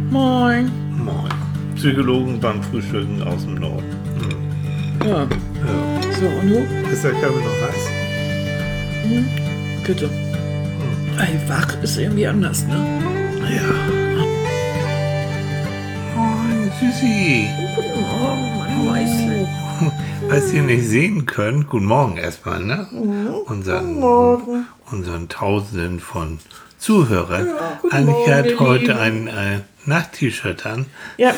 Moin. Moin. Psychologen beim Frühstücken aus dem Norden. Ja. Ja. So, und du? Ist der Kaffee noch heiß? Bitte. Ey, wach ist irgendwie anders, ne? Ja. Moin, Süßi. Guten Morgen, mein Mäusle. Was ihr nicht sehen könnt, guten Morgen erstmal, ne? Guten Morgen. Unseren Tausenden von Zuhörern. Ja, guten Annika Morgen, hat ihr heute Lieben. ein Nacht-T-Shirt an. Ja,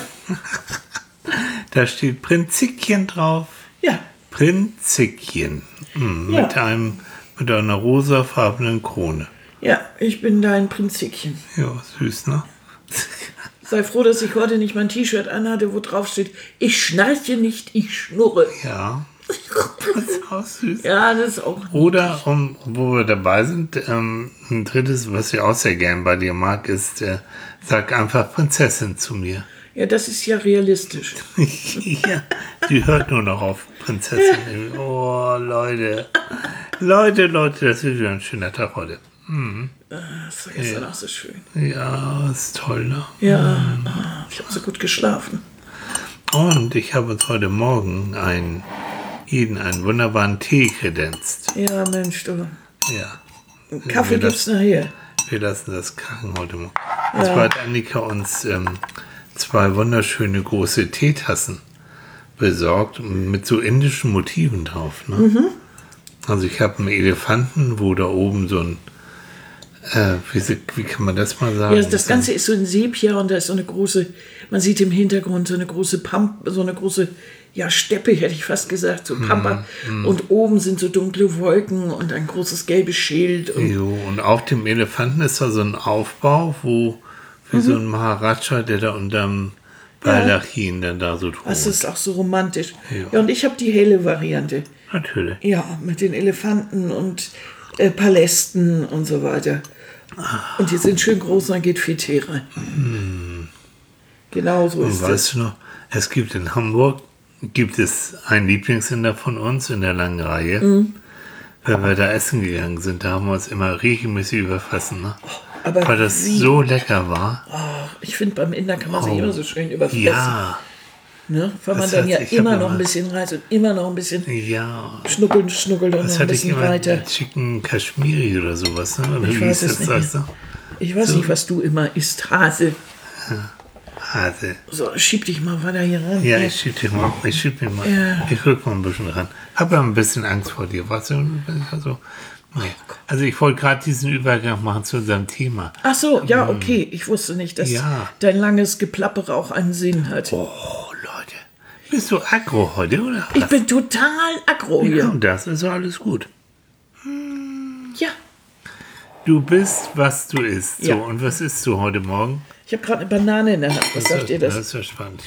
Da steht Prinzikchen drauf. ja. Prinzikchen. Ja. Mit einer rosafarbenen Krone. Ja, ich bin dein Prinzikchen. Ja, süß, ne? Sei froh, dass ich heute nicht mein T-Shirt anhatte, wo drauf steht, ich schnarche nicht, ich schnurre. Ja. Das ist auch süß. Ja, das ist auch... Oder, wo wir dabei sind, ein drittes, was ich auch sehr gern bei dir mag, ist, sag einfach Prinzessin zu mir. Ja, das ist ja realistisch. Ja, die hört nur noch auf Prinzessin. Oh, Leute. Leute, das ist wieder ein schöner Tag heute. Das war gestern auch so schön. Ja, ist toll, ne? Ja, ich habe so gut geschlafen. Und ich habe uns heute Morgen einen wunderbaren Tee kredenzt. Ja, Mensch, du. Ja. Kaffee gibt's nachher. Wir lassen das krachen heute Morgen. Und zwar hat Annika uns 2 wunderschöne große Teetassen besorgt mit so indischen Motiven drauf. Ne? Also ich habe einen Elefanten, wo da oben so ein, wie kann man das mal sagen? Ja, das Ganze ist so ein Sepia und da ist so eine große, man sieht im Hintergrund so eine große Steppe, hätte ich fast gesagt, so Pampa. Und oben sind so dunkle Wolken und ein großes gelbes Schild. Und auf dem Elefanten ist da so ein Aufbau, wie so ein Maharaja, der da unterm Baldachin dann da so thront. Das ist auch so romantisch. Ja. Ja, und ich habe die helle Variante. Natürlich. Ja, mit den Elefanten und Palästen und so weiter. Und die sind schön groß und dann geht viel Tee rein. Genau so Und ist das. weißt du noch, es gibt in Hamburg einen Lieblingssender von uns in der langen Reihe. Wenn wir da essen gegangen sind, da haben wir uns immer regelmäßig überfressen. Ne? Aber weil das wie? so lecker war. Oh, ich finde, beim Inder kann man sich immer so schön überfressen. Ja, Ne? Weil man Das dann hat ja sich immer aber noch ein mal- bisschen reizt und immer noch ein bisschen ja. schnuckelt und Das noch ein hatte ich bisschen immer weiter. mit Chicken Kashmiri oder sowas. Ne? Oder Ich wie weiß hieß es das, nicht sagst du? Ich weiß nicht, was du immer isst, Hase. Hase. So, schieb dich mal weiter hier ran. Ja, ich schieb mich mal. Ja. Ich rück mal ein bisschen ran. Hab ja ein bisschen Angst vor dir. Was so? Naja. Also ich wollte gerade diesen Übergang machen zu unserem Thema. Ach so, ja, okay. Ich wusste nicht, dass Ja. dein langes Geplappere auch einen Sinn hat. Oh, Leute. Bist du aggro heute, oder? Ich bin total aggro Ja, hier. und das ist alles gut. Ja, Du bist, was du isst. So, Ja. und was isst du heute Morgen? ich habe gerade eine Banane in der Hand. Was sagt ihr Das das? ist ja spannend.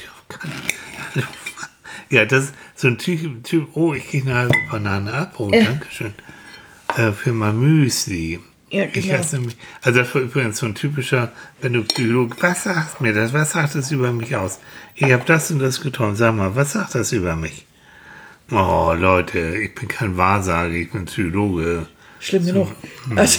Ja, das ist so ein Typ. Oh, ich kriege eine halbe Banane ab. Oh, danke schön. Für mein Müsli. Ja, Ich genau. hasse mich. Also das war übrigens so ein typischer, wenn du Psychologe, was sagt mir das? Was sagt das über mich aus? Ich habe das und das getan. Sag mal, was sagt das über mich? Oh, Leute, ich bin kein Wahrsager, ich bin Psychologe. Schlimm genug. Also,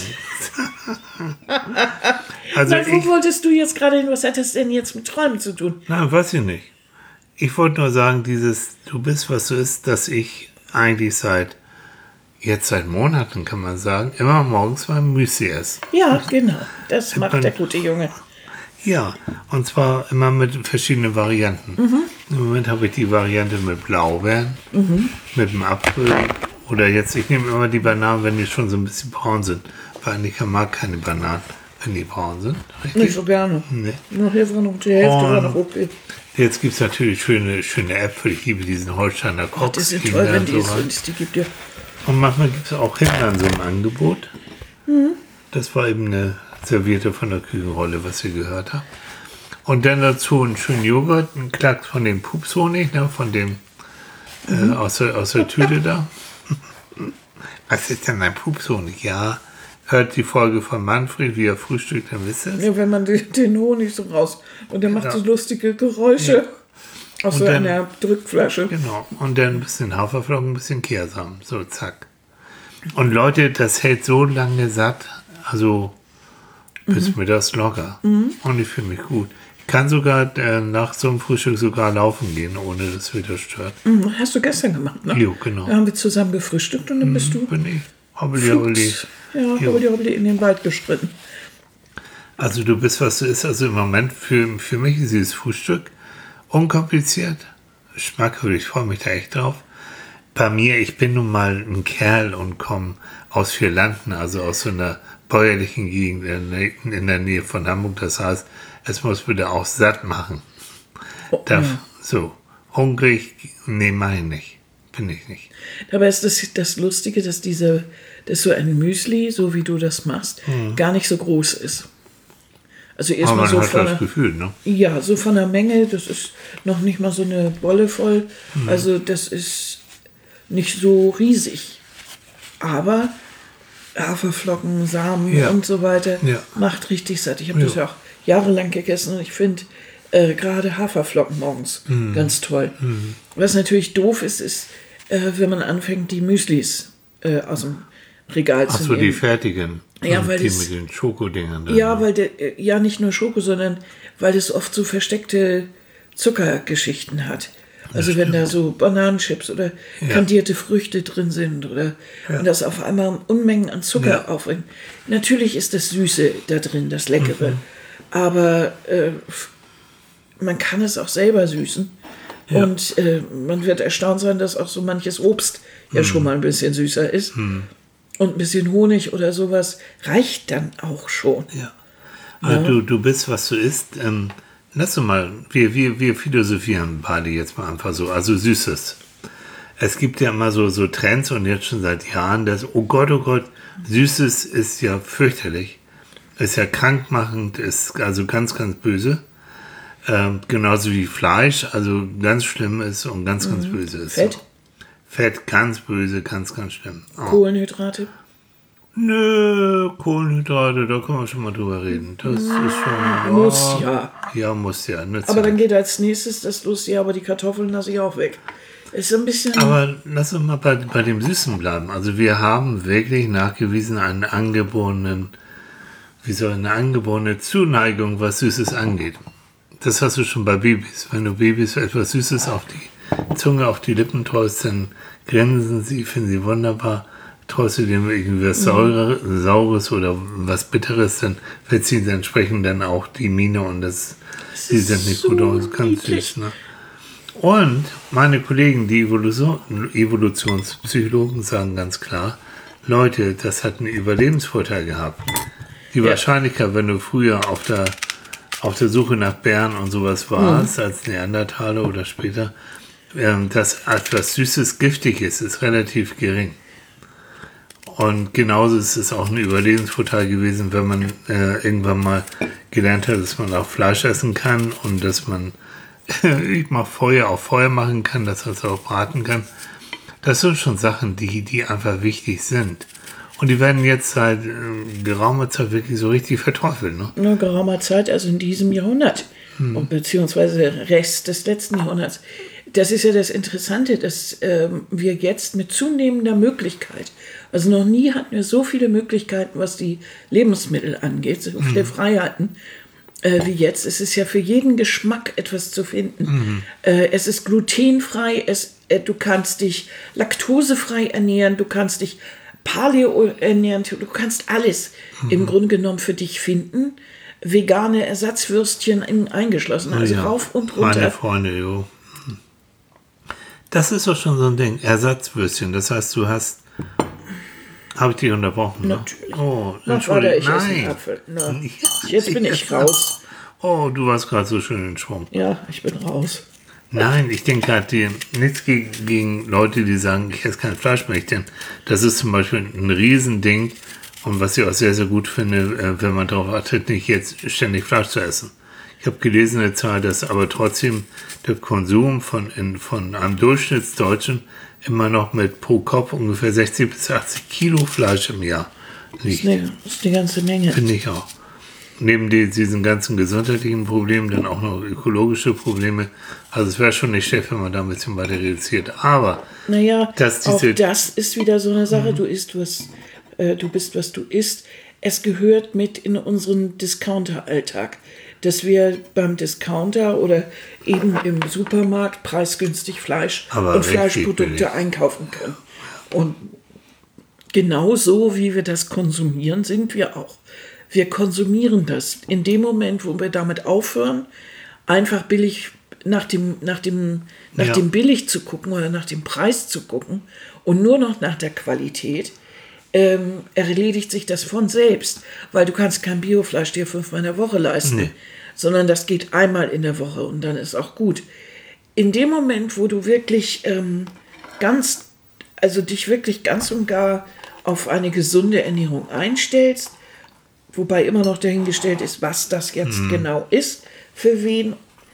Also na, wo wolltest du jetzt gerade hin? Was hat das denn jetzt mit Träumen zu tun? Nein, weiß ich nicht. Ich wollte nur sagen, du bist, was du isst, dass ich eigentlich seit Monaten, kann man sagen, immer morgens mein Müsli esse. Ja, genau. Das macht der gute Junge. Ja, und zwar immer mit verschiedenen Varianten. Im Moment habe ich die Variante mit Blaubeeren, mit dem Apfel oder jetzt, ich nehme immer die Bananen, wenn die schon so ein bisschen braun sind. Weil Annika mag keine Bananen, wenn die braun sind. Richtig? Nicht so gerne. Nee. Noch Hälfte noch die Hälfte war noch okay. Jetzt gibt es natürlich schöne Äpfel. Ich liebe diesen Holsteiner Koch. Das sind toll, wenn die es die gibt, ja. Und manchmal gibt es auch Himbeeren so im Angebot. Das war eben eine Serviette von der Küchenrolle, was ihr gehört habt. Und dann dazu einen schönen Joghurt, einen Klacks von dem Pupshonig, ne, von dem aus der Tüte da. Was ist denn ein Pupshonig? Ja, hört die Folge von Manfred, wie er frühstückt, dann wisst ihr es. Ja, wenn man den Honig so raus und der macht so lustige Geräusche aus Und so dann- einer Drückflasche. Genau. Und dann ein bisschen Haferflocken, ein bisschen Kehrsamen. So, zack. Und Leute, das hält so lange satt. Also bis mittags locker. Und ich fühle mich gut. Ich kann sogar nach so einem Frühstück sogar laufen gehen, ohne dass es wieder stört. Hast du gestern gemacht, ne? Jo, genau. Da haben wir zusammen gefrühstückt und dann bist du Bin ich. Hobbeli. hobbeli in den Wald geschritten. Also du bist, was du isst. Also im Moment für mich ist dieses Frühstück unkompliziert, schmackhaft. Ich freue mich da echt drauf. Bei mir, ich bin nun mal ein Kerl und komme aus Vierlanden, also aus so einer bäuerlichen Gegend in der Nähe von Hamburg. Das heißt, es muss wieder auch satt machen. So, hungrig, nee, meine ich nicht. Bin ich nicht. Dabei ist das Lustige, dass so ein Müsli, so wie du das machst, gar nicht so groß ist. Also Aber erstmal man so hat das Gefühl, ne? Ja, so von der Menge, das ist noch nicht mal so eine Bolle voll. Also das ist nicht so riesig. Aber Haferflocken, Samen und so weiter macht richtig satt. Ich habe das ja auch jahrelang gegessen und ich finde gerade Haferflocken morgens ganz toll. Was natürlich doof ist, wenn man anfängt, die Müslis aus dem Regal zu nehmen. Ach so, die fertigen. Ja, weil die mit den Schokodingern. Ja, weil nicht nur Schoko, sondern weil es oft so versteckte Zuckergeschichten hat. Also wenn da so Bananenchips oder kandierte Früchte drin sind oder und das auf einmal Unmengen an Zucker aufbringt. Natürlich ist das Süße da drin, das Leckere. Aber man kann es auch selber süßen. Ja. Und man wird erstaunt sein, dass auch so manches Obst ja schon mal ein bisschen süßer ist. Und ein bisschen Honig oder sowas reicht dann auch schon. Ja. Du bist, was du isst. Lass uns mal, wir philosophieren beide jetzt mal einfach so. Also Süßes. Es gibt ja immer so Trends und jetzt schon seit Jahren, dass, oh Gott, Süßes ist ja fürchterlich. Ist ja krankmachend, ist also ganz, ganz böse. Genauso wie Fleisch, also ganz schlimm ist und ganz, ganz böse ist. Fett? So. Fett, ganz böse, ganz, ganz schlimm. Oh. Kohlenhydrate? Nö, Kohlenhydrate, da können wir schon mal drüber reden. Das ist schon... Muss ja. Ja, muss ja. Aber dann geht als nächstes das los, ja, aber die Kartoffeln lasse ich auch weg. Ist ein bisschen... Aber lass uns mal bei dem Süßen bleiben. Also wir haben wirklich nachgewiesen eine angeborene Zuneigung, was Süßes angeht. Das hast du schon bei Babys. Wenn du Babys etwas Süßes auf die Zunge, auf die Lippen treust, dann grinsen sie, finden sie wunderbar. Treust du dem irgendwie was Saures oder was Bitteres, dann verziehen sie entsprechend dann auch die Miene und sie sind nicht gut aus. Ganz süß, ne? Und meine Kollegen, die Evolutionspsychologen, sagen ganz klar, Leute, das hat einen Überlebensvorteil gehabt. Die Wahrscheinlichkeit, wenn du früher auf der Suche nach Bären und sowas warst, als Neandertaler oder später, dass etwas Süßes giftig ist relativ gering. Und genauso ist es auch ein Überlebensvorteil gewesen, wenn man irgendwann mal gelernt hat, dass man auch Fleisch essen kann und dass man Feuer machen kann, dass man es auch braten kann. Das sind schon Sachen, die einfach wichtig sind. Und die werden jetzt seit geraumer Zeit wirklich so richtig verteufelt. Ne? Nur geraumer Zeit, also in diesem Jahrhundert, beziehungsweise Rest des letzten Jahrhunderts. Das ist ja das Interessante, dass wir jetzt mit zunehmender Möglichkeit, also noch nie hatten wir so viele Möglichkeiten, was die Lebensmittel angeht, so viele Freiheiten wie jetzt. Es ist ja für jeden Geschmack etwas zu finden. Es ist glutenfrei, du kannst dich laktosefrei ernähren, du kannst dich Paleo ernähren, du kannst alles im Grunde genommen für dich finden. Vegane Ersatzwürstchen eingeschlossen, also rauf und runter. Meine Freunde, jo. Das ist doch schon so ein Ding, Ersatzwürstchen. Das heißt, du hast... Habe ich dich unterbrochen? Natürlich. Ne? Oh, Entschuldigung. Ich esse einen Apfel. No. Jetzt bin ich raus. Oh, du warst gerade so schön in Schwung. Ja, ich bin raus. Nein, ich denke halt nichts gegen Leute, die sagen, ich esse kein Fleisch mehr. Denn das ist zum Beispiel ein Riesending und was ich auch sehr, sehr gut finde, wenn man darauf achtet, nicht jetzt ständig Fleisch zu essen. Ich habe gelesen eine Zahl, dass aber trotzdem der Konsum von einem Durchschnittsdeutschen immer noch mit pro Kopf ungefähr 60 bis 80 Kilo Fleisch im Jahr liegt. Das ist eine ganze Menge. Finde ich auch. Neben diesen ganzen gesundheitlichen Problemen dann auch noch ökologische Probleme. Also es wäre schon nicht schlecht, wenn man da ein bisschen weiter reduziert. Aber naja, auch das ist wieder so eine Sache. Du bist, was du isst. es gehört mit in unseren Discounter-Alltag, dass wir beim Discounter oder eben im Supermarkt preisgünstig Fleisch und Fleischprodukte einkaufen können. Und genauso wie wir das konsumieren, sind wir auch. Wir konsumieren das. In dem Moment, wo wir damit aufhören, einfach billig nach dem billig zu gucken oder nach dem Preis zu gucken und nur noch nach der Qualität, erledigt sich das von selbst, weil du kannst kein Biofleisch dir 5-mal in der Woche leisten, sondern das geht einmal in der Woche und dann ist auch gut. In dem Moment, wo du wirklich dich wirklich ganz und gar auf eine gesunde Ernährung einstellst, wobei immer noch dahingestellt ist, was das jetzt genau ist, für wen,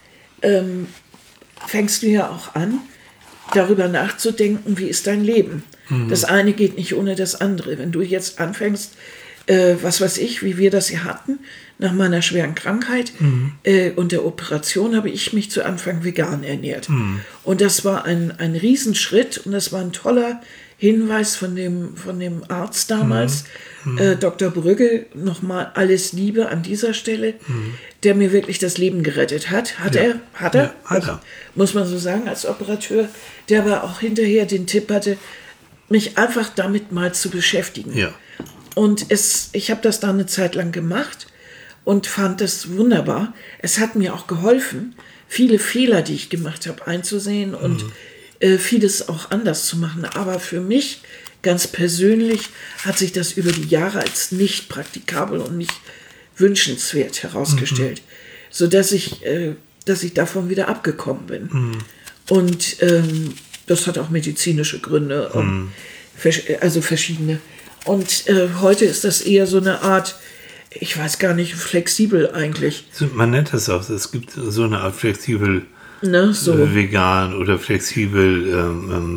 fängst du ja auch an, darüber nachzudenken, wie ist dein Leben. Das eine geht nicht ohne das andere. Wenn du jetzt anfängst, was weiß ich, wie wir das hier hatten, nach meiner schweren Krankheit und der Operation habe ich mich zu Anfang vegan ernährt. Und das war ein Riesenschritt und das war ein toller Hinweis von dem Arzt damals, Dr. Brügge, nochmal alles Liebe an dieser Stelle, der mir wirklich das Leben gerettet hat. Hat er. Muss man so sagen, als Operateur, der aber auch hinterher den Tipp hatte, mich einfach damit mal zu beschäftigen. Ja. Und ich habe das dann eine Zeit lang gemacht und fand das wunderbar. Es hat mir auch geholfen, viele Fehler, die ich gemacht habe, einzusehen und vieles auch anders zu machen. Aber für mich ganz persönlich hat sich das über die Jahre als nicht praktikabel und nicht wünschenswert herausgestellt, sodass ich davon wieder abgekommen bin. Und das hat auch medizinische Gründe, also verschiedene. Und heute ist das eher so eine Art, ich weiß gar nicht, flexibel eigentlich. Man nennt das auch, es gibt so eine Art flexibel vegan oder flexibel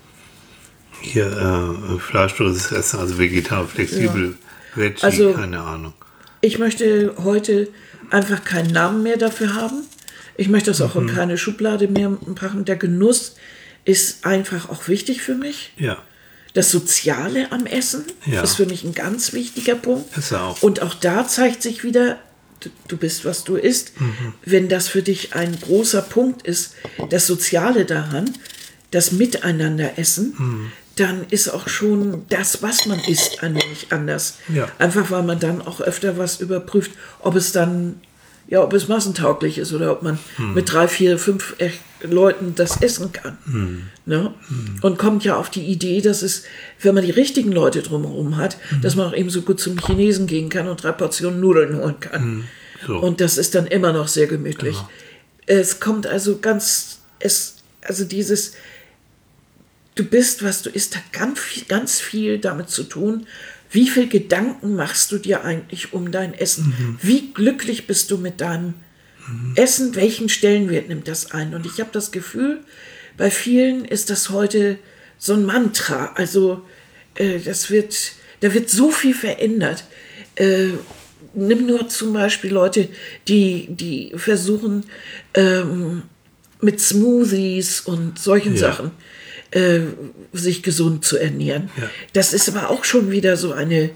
fleischloses Essen, also vegetarisch, flexibel, Veggie, also, keine Ahnung. Ich möchte heute einfach keinen Namen mehr dafür haben. Ich möchte das auch in keine Schublade mehr packen. Der Genuss ist einfach auch wichtig für mich. Ja. Das Soziale am Essen ist für mich ein ganz wichtiger Punkt. Ist auch. Und auch da zeigt sich wieder, du bist, was du isst. Wenn das für dich ein großer Punkt ist, das Soziale daran, das Miteinander-Essen, dann ist auch schon das, was man isst, ein wenig anders. Ja. Einfach, weil man dann auch öfter was überprüft, ob es massentauglich ist oder ob man mit 3, 4, 5 Leuten das essen kann. Ne? Und kommt ja auf die Idee, dass es, wenn man die richtigen Leute drumherum hat, dass man auch eben so gut zum Chinesen gehen kann und 3 Portionen Nudeln holen kann. So. Und das ist dann immer noch sehr gemütlich. Genau. Es kommt also dieses, du bist, was du isst, hat ganz viel damit zu tun, wie viel Gedanken machst du dir eigentlich um dein Essen? Wie glücklich bist du mit deinem Essen? Welchen Stellenwert nimmt das ein? Und ich habe das Gefühl, bei vielen ist das heute so ein Mantra. Also da wird so viel verändert. Nimm nur zum Beispiel Leute, die versuchen mit Smoothies und solchen Sachen sich gesund zu ernähren. Ja. Das ist aber auch schon wieder so eine,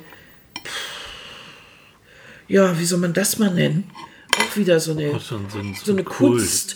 wie soll man das mal nennen? Auch wieder so eine, so eine Kunst.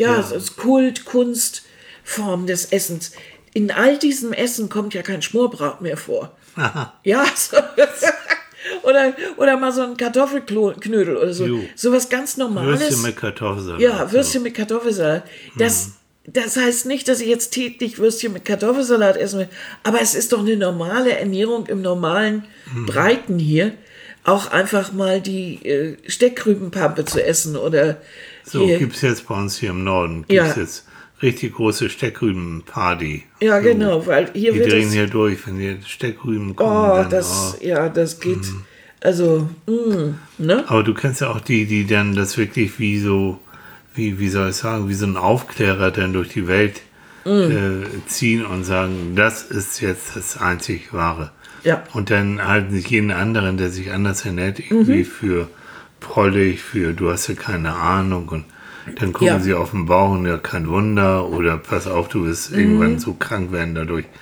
Kunstform des Essens. In all diesem Essen kommt ja kein Schmorbraten mehr vor. Aha. Ja, so, oder mal so ein Kartoffelknödel oder so. So was ganz Normales. Würstchen mit Kartoffelsalat. Ja, Würstchen mit Kartoffelsalat. Das heißt nicht, dass ich jetzt täglich Würstchen mit Kartoffelsalat essen will, aber es ist doch eine normale Ernährung im normalen Breiten hier, auch einfach mal die Steckrübenpampe zu essen oder so gibt es jetzt bei uns hier im Norden, jetzt richtig große Steckrübenparty. Ja, genau, weil hier die drehen hier durch, wenn die Steckrüben kommen. Das geht, also, ne? Aber du kennst ja auch die dann das wirklich wie so ein Aufklärer dann durch die Welt ziehen und sagen, das ist jetzt das einzig Wahre. Ja. Und dann halten sich jeden anderen, der sich anders ernährt, irgendwie für prollig, du hast ja keine Ahnung und dann gucken sie auf den Bauch und ja, kein Wunder oder pass auf, du wirst irgendwann so krank werden dadurch.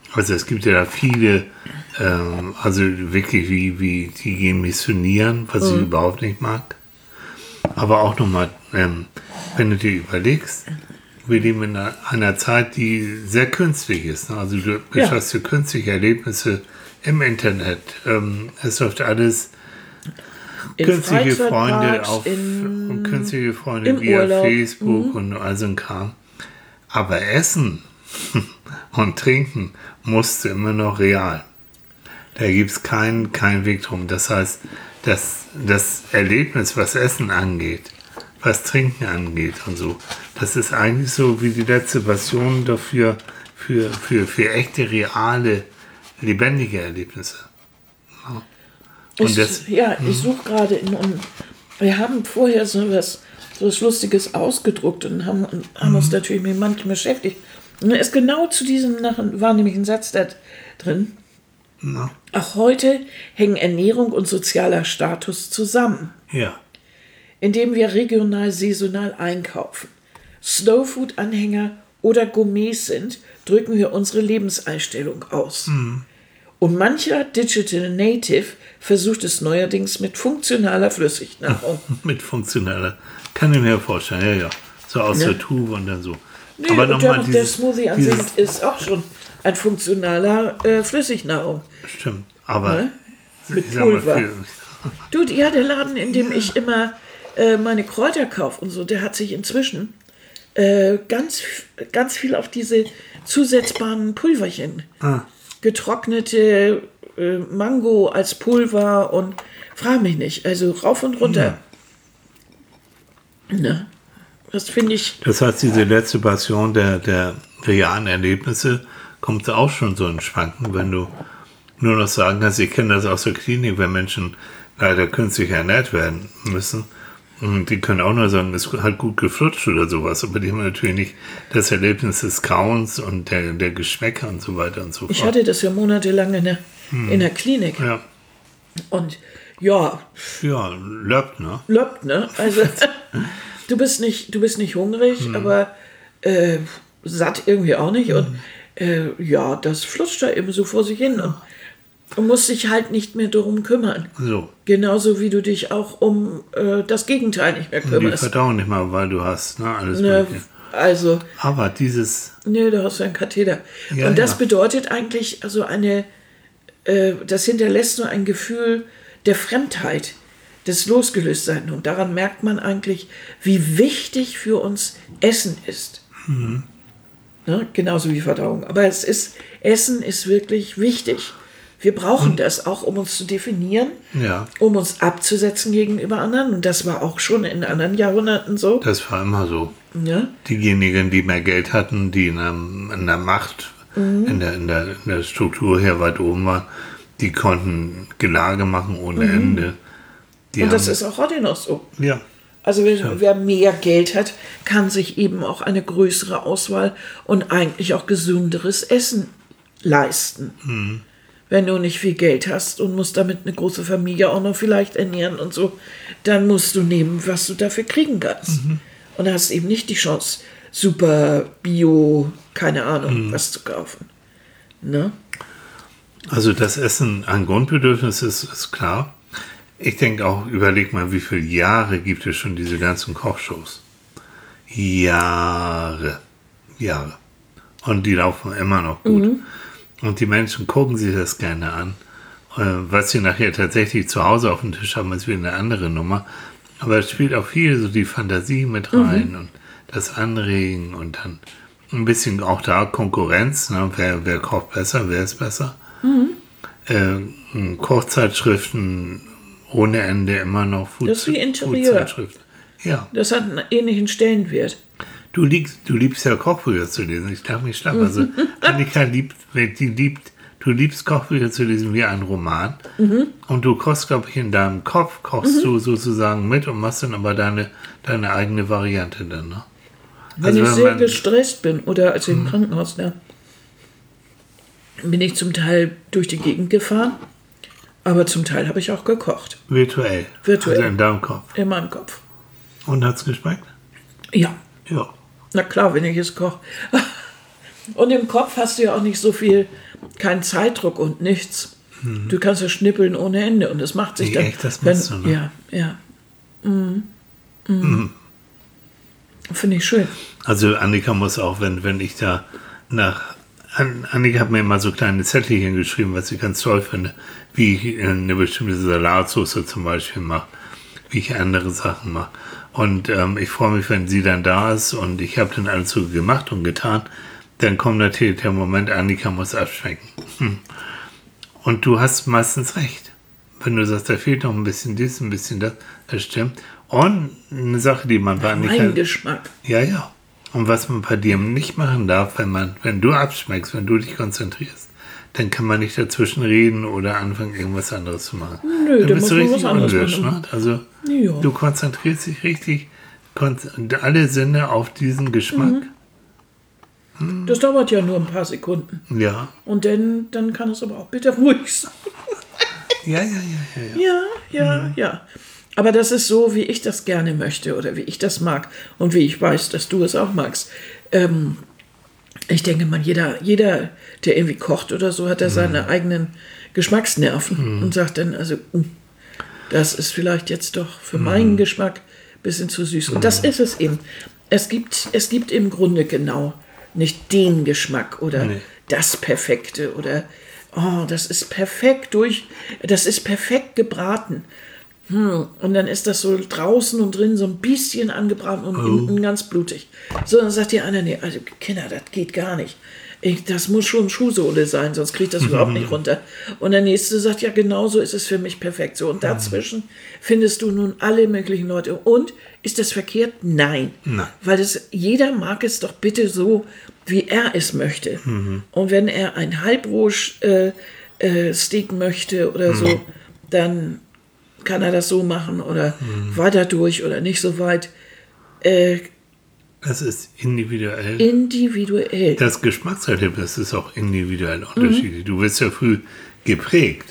Also es gibt ja da viele, also wirklich wie die gehen missionieren, was ich überhaupt nicht mag. Aber auch nochmal, wenn du dir überlegst, wir leben in einer Zeit, die sehr künstlich ist. Ne? Also du beschaffst dir künstliche Erlebnisse im Internet. Es läuft alles künstliche Freunde und künstliche Freunde via Urlaub. Facebook und all so ein Kram. Aber Essen und Trinken musst du immer noch real. Da gibt es keinen Weg drum. Das heißt, das Erlebnis, was Essen angeht, was Trinken angeht und so, das ist eigentlich so wie die letzte Version dafür für echte, reale, lebendige Erlebnisse. Ja. Und ich suche gerade wir haben vorher so was Lustiges ausgedruckt und haben uns natürlich mit manchen beschäftigt. Und da ist genau zu diesem war nämlich ein Satz da drin. Ja. Auch heute hängen Ernährung und sozialer Status zusammen. Ja. Indem wir regional, saisonal einkaufen, Slowfood-Anhänger oder Gourmets sind, drücken wir unsere Lebenseinstellung aus. Und mancher Digital Native versucht es neuerdings mit funktionaler Flüssignahrung. Mit funktionaler, kann ich mir vorstellen, ja. So aus der Tube und dann so. Nee, aber der Smoothie an sich ist auch schon ein funktionaler Flüssignahrung. Stimmt, aber mit Pulver. Du, der Laden, in dem ich immer meine Kräuter kaufe und so, der hat sich inzwischen ganz viel auf diese zusetzbaren Pulverchen, getrocknete Mango als Pulver und frag mich nicht, also rauf und runter. Na, das finde ich. Das heißt, diese letzte Passion der realen Erlebnisse kommt auch schon so in Schwanken, wenn du nur noch sagen kannst, ich kenne das aus der Klinik, wenn Menschen leider künstlich ernährt werden müssen. Und die können auch nur sagen, es hat gut geflutscht oder sowas, aber die haben natürlich nicht das Erlebnis des Kauens und der Geschmäcker und so weiter und so fort. Ich hatte das ja monatelang in der Klinik. Ja. Und ja. Ja, löppt, ne? Löppt, ne? Also du bist nicht hungrig, aber satt irgendwie auch nicht. Und das flutscht da eben so vor sich hin. Und du musst dich halt nicht mehr darum kümmern. So. Genauso wie du dich auch um das Gegenteil nicht mehr kümmerst. Die verdauen nicht mal, weil du hast, ne? Alles Mögliche. Also. Aber dieses. Nee, du hast ja einen Katheter. Ja, und das bedeutet eigentlich, also das hinterlässt nur ein Gefühl der Fremdheit, des Losgelöstsein. Und daran merkt man eigentlich, wie wichtig für uns Essen ist. Ne? Genauso wie Verdauung. Aber Essen ist wirklich wichtig. Wir brauchen das auch, um uns zu definieren, um uns abzusetzen gegenüber anderen. Und das war auch schon in anderen Jahrhunderten so. Das war immer so. Ja? Diejenigen, die mehr Geld hatten, die in der Macht, in der Struktur her weit oben waren, die konnten Gelage machen ohne Ende. Und das ist auch heute noch so. Ja. Also wer mehr Geld hat, kann sich eben auch eine größere Auswahl und eigentlich auch gesünderes Essen leisten. Wenn du nicht viel Geld hast und musst damit eine große Familie auch noch vielleicht ernähren und so, dann musst du nehmen, was du dafür kriegen kannst. Und hast eben nicht die Chance, super Bio, keine Ahnung, was zu kaufen. Ne? Also das Essen ein Grundbedürfnis ist klar. Ich denke auch, überleg mal, wie viele Jahre gibt es schon diese ganzen Kochshows? Jahre. Und die laufen immer noch gut. Und die Menschen gucken sich das gerne an. Was sie nachher tatsächlich zu Hause auf dem Tisch haben, ist wieder eine andere Nummer. Aber es spielt auch viel so die Fantasie mit rein und das Anregen und dann ein bisschen auch da Konkurrenz. Ne? Wer kocht besser, wer ist besser? Kochzeitschriften ohne Ende immer noch Das ist wie Interieur. Ja. Das hat einen ähnlichen Stellenwert. Du liebst ja Kochbücher zu lesen. Ich darf mich schlapp. Also Annika du liebst Kochbücher zu lesen wie ein Roman. Und du kochst, glaube ich, in deinem Kopf, du sozusagen mit und machst dann aber deine eigene Variante dann. Ne? Wenn ich sehr gestresst bin oder als im Krankenhaus, bin ich zum Teil durch die Gegend gefahren, aber zum Teil habe ich auch gekocht. Virtuell. Also in deinem Kopf. In meinem Kopf. Und hat's geschmeckt? Ja. Ja. Na klar, wenn ich es koche. Und im Kopf hast du ja auch nicht so viel, keinen Zeitdruck und nichts. Du kannst ja schnippeln ohne Ende und das macht sich dann. Echt, das machst du, ne? Ja. Finde ich schön. Also Annika muss auch, wenn ich da Annika hat mir immer so kleine Zettelchen geschrieben, was ich ganz toll finde, wie ich eine bestimmte Salatsauce zum Beispiel mache, wie ich andere Sachen mache. Und ich freue mich, wenn sie dann da ist und ich habe dann alles so gemacht und getan. Dann kommt natürlich der Moment, Annika muss abschmecken. Und du hast meistens recht. Wenn du sagst, da fehlt noch ein bisschen dies, ein bisschen das stimmt. Und eine Sache, die man bei Annika... Mein Geschmack. Ja. Und was man bei dir nicht machen darf, wenn du abschmeckst, wenn du dich konzentrierst, dann kann man nicht dazwischen reden oder anfangen, irgendwas anderes zu machen. Nö, dann bist du richtig unwirsch, ne? Also du konzentrierst dich richtig, alle Sinne auf diesen Geschmack. Das dauert ja nur ein paar Sekunden. Ja. Und dann kann es aber auch bitte ruhig sein. Ja. Aber das ist so, wie ich das gerne möchte oder wie ich das mag und wie ich weiß, dass du es auch magst. Ich denke mal, jeder, der irgendwie kocht oder so, hat ja seine eigenen Geschmacksnerven und sagt dann, also, das ist vielleicht jetzt doch für meinen Geschmack ein bisschen zu süß. Und das ist es eben. Es gibt im Grunde genau nicht den Geschmack oder das Perfekte oder das ist perfekt gebraten. Und dann ist das so draußen und drin so ein bisschen angebraten und unten ganz blutig. So, dann sagt die eine, nee, also Kinder, das geht gar nicht. Das muss schon Schuhsohle sein, sonst kriege ich das überhaupt nicht runter. Und der nächste sagt, ja, genau so ist es für mich perfekt. So, und dazwischen findest du nun alle möglichen Leute. Und ist das verkehrt? Nein. Weil jeder mag es doch bitte so, wie er es möchte. Und wenn er ein Halbroh-Steak möchte oder so, dann kann er das so machen oder weiter durch oder nicht so weit. Das ist individuell. Das Geschmackserlebnis ist auch individuell unterschiedlich. Du wirst ja früh geprägt.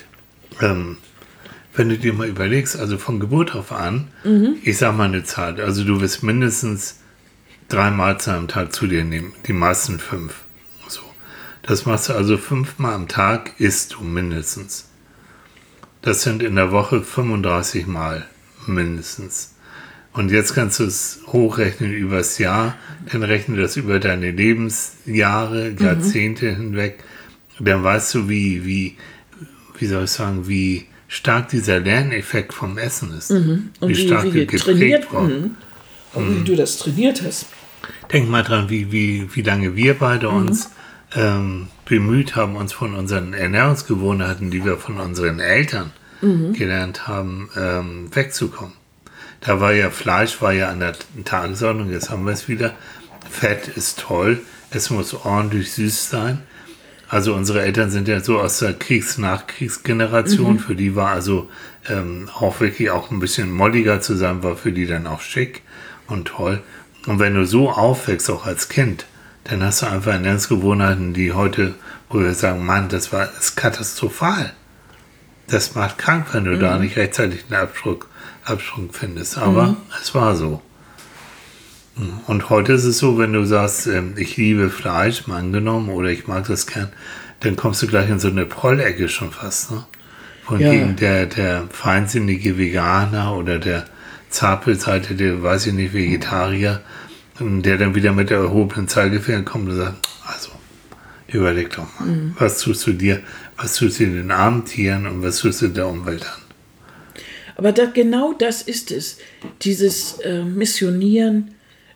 Wenn du dir mal überlegst, also von Geburt auf an, ich sag mal eine Zahl, also du wirst mindestens 3 Mahlzeiten am Tag zu dir nehmen, die meisten 5. So. Das machst du also 5 Mal am Tag, isst du mindestens. Das sind in der Woche 35 Mal mindestens. Und jetzt kannst du es hochrechnen übers Jahr, dann rechne das über deine Lebensjahre, Jahrzehnte hinweg. Dann weißt du, wie soll ich sagen, wie stark dieser Lerneffekt vom Essen ist. Und wie stark geprägt war. Und wie du das trainiert hast. Denk mal dran, wie lange wir beide uns bemüht haben, uns von unseren Ernährungsgewohnheiten, die wir von unseren Eltern gelernt haben, wegzukommen. Da war ja Fleisch an der Tagesordnung, jetzt haben wir es wieder. Fett ist toll, es muss ordentlich süß sein. Also unsere Eltern sind ja so aus der Nachkriegsgeneration, für die war also auch wirklich auch ein bisschen molliger zu sein, war für die dann auch schick und toll. Und wenn du so aufwächst, auch als Kind, dann hast du einfach Ernährungsgewohnheiten, die heute, wo wir sagen, Mann, das ist katastrophal. Das macht krank, wenn du da nicht rechtzeitig einen Absprung findest. Aber es war so. Und heute ist es so, wenn du sagst, ich liebe Fleisch, mal angenommen, oder ich mag das gern, dann kommst du gleich in so eine Prollecke schon fast. Ne? Wohingegen der feinsinnige Veganer oder der Zapelseite, der, weiß ich nicht, Vegetarier, der dann wieder mit der erhobenen Zeigefinger kommt und sagt, also, überleg doch mal, was tust du dir, was tust du den armen Tieren und was tust du der Umwelt an? Aber genau das ist es, dieses Missionieren,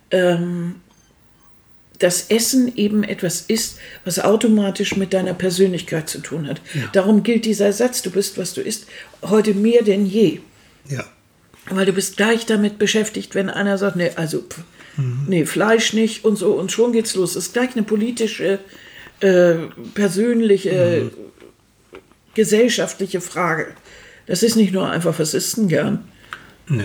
dass Essen eben etwas ist, was automatisch mit deiner Persönlichkeit zu tun hat. Ja. Darum gilt dieser Satz, du bist, was du isst, heute mehr denn je. Ja. Weil du bist gleich damit beschäftigt, wenn einer sagt, nee, also nee, Fleisch nicht und so, und schon geht's los. Das ist gleich eine politische, persönliche, gesellschaftliche Frage. Das ist nicht nur einfach, was isst denn gern? Nee.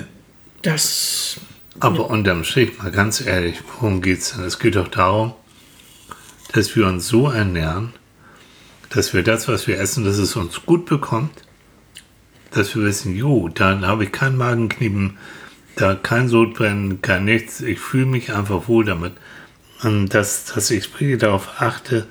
Aber unterm Strich, mal ganz ehrlich, worum geht's denn? Es geht doch darum, dass wir uns so ernähren, dass wir das, was wir essen, dass es uns gut bekommt, dass wir wissen, da habe ich kein Magenknieben, da kein Sodbrennen, kein nichts, ich fühle mich einfach wohl damit. dass ich wirklich darauf achte,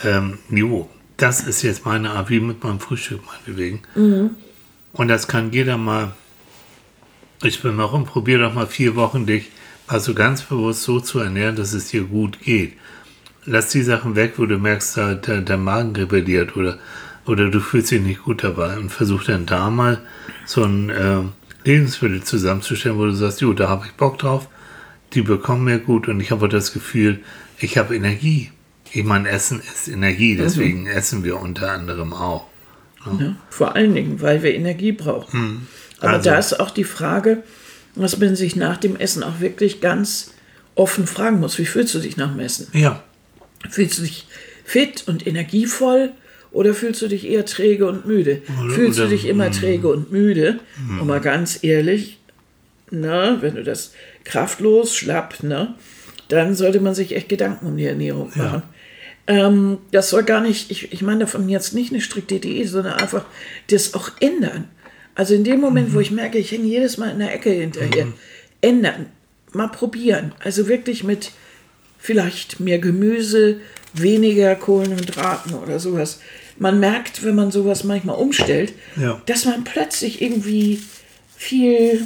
das ist jetzt meine Art, wie mit meinem Frühstück meinetwegen. Und das kann jeder mal, ich bin mal rum, probier doch mal 4 Wochen dich mal so ganz bewusst so zu ernähren, dass es dir gut geht. Lass die Sachen weg, wo du merkst, der Magen rebelliert oder du fühlst dich nicht gut dabei und versuch dann da mal so ein Lebensmittel zusammenzustellen, wo du sagst, da habe ich Bock drauf, die bekommen mir gut und ich habe das Gefühl, ich habe Energie. Ich meine, Essen ist Energie, deswegen essen wir unter anderem auch. Ne? Ja, vor allen Dingen, weil wir Energie brauchen. Aber da ist auch die Frage, was man sich nach dem Essen auch wirklich ganz offen fragen muss. Wie fühlst du dich nach dem Essen? Ja. Fühlst du dich fit und energievoll oder fühlst du dich eher träge und müde? Fühlst du dich immer träge und müde? Und mal ganz ehrlich, wenn du das kraftlos, schlapp, dann sollte man sich echt Gedanken um die Ernährung machen. Das soll gar nicht, ich meine davon jetzt nicht eine strikte Diät, sondern einfach das auch ändern. Also in dem Moment, wo ich merke, ich hänge jedes Mal in der Ecke hinterher, ändern, mal probieren. Also wirklich mit vielleicht mehr Gemüse, weniger Kohlenhydraten oder sowas. Man merkt, wenn man sowas manchmal umstellt, dass man plötzlich irgendwie viel